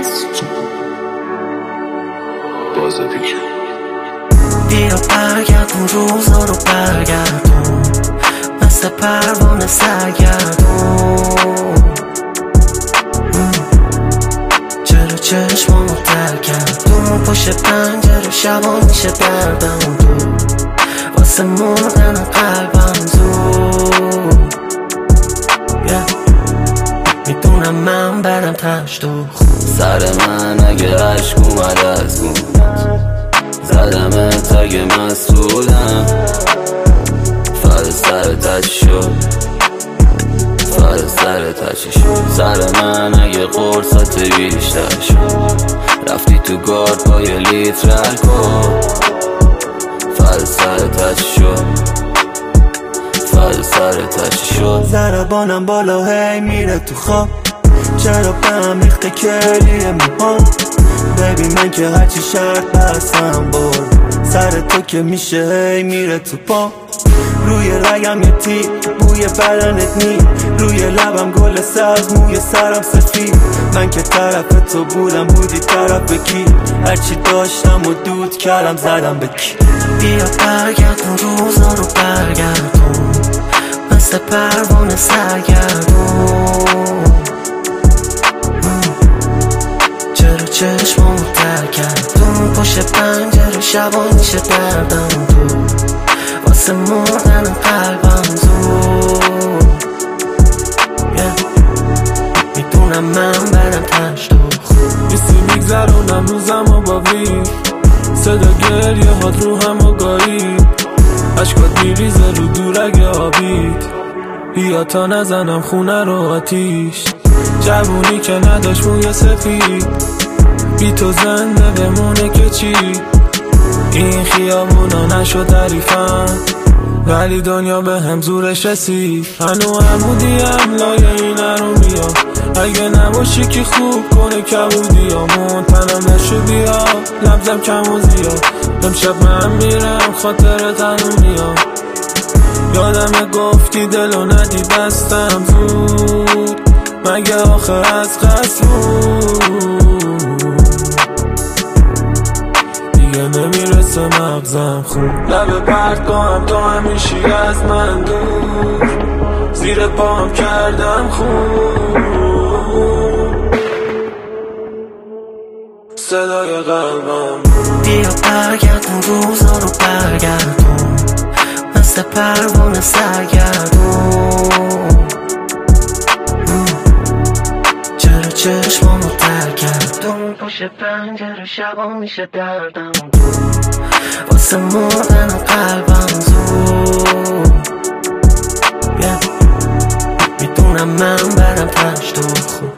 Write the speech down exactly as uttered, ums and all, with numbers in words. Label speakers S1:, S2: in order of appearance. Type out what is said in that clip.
S1: بیا برگردون روزا رو برگردون، مثل پروانه سرگردون. چرا چشمامو تر کردون، پشت پنجره شبا میشه دردم دور، واسه مردن قلبم زود. yeah. میدونم من برم تشت و خون،
S2: سر من اگه عشق اومد از گون، زدمت اگه مسئولم، فرد سر تچی شد، فرد سر تچی شد. سر من اگه قرصت بیشتر شد، رفتی تو گارد با یه لیتر الکل، فرد سر تچی شد، فرد سر تچی شد.
S1: ضربانم بالا هی میره تو خواب، چرا به هم ریخته کلیه موهام. ببین من که هرچی شرط بستم برد، سر تو که میشه هی میره تو پا. روی رگم یه تیر، بوی بدنت نی، روی لبم گل سبز، موی سرم سفید. من که طرف تو بودم، بودی طرف کی؟ هرچی داشتم و دود کردم زدم به کی. بیا برگردون روزا رو برگردون، مثل پروانه سرگردون. چرا چشمامو تر کردون، پشت پنجره شبا میشه دردم دور، واسه مردن قلبم زود. yeah. میدونم من برم تشت و خون،
S3: بیستی میگذرونم روزم و با وی، صدا گریه هات رو هم و گاهی، عشقات میریزه رو دورگ آبید. بیا تا نزنم خونه رو آتیش، جوونی که نداشت موی سفید، بی تو زنده بمونه که چی؟ این خیابونا نشد تعریفم، ولی دنیا به هم زورش رسید. هنو عمودیم لایه این ارومیا، اگه نباشی که خوب کنه کبودی همون، تنم نشو بیا لبزم کم و زیاد. امشب من میرم خاطر تنو میاد، یادم گفتی دلو ندی بستم زود، مگه آخر از قصد بود دیگه نمیرسه مغزم خون. لب پرد کنم تو همیشی از من دور، زیر پام کردم خون، صدای قلبم.
S1: بیا برگردون روزا رو برگردون، مثل پروانه سرگردون. چرا چشمامو تر کردون، پشت پنجره شبا میشه دردم دور، واسه مردن قلبم زود. yeah. میدونم من برم تشت و خون.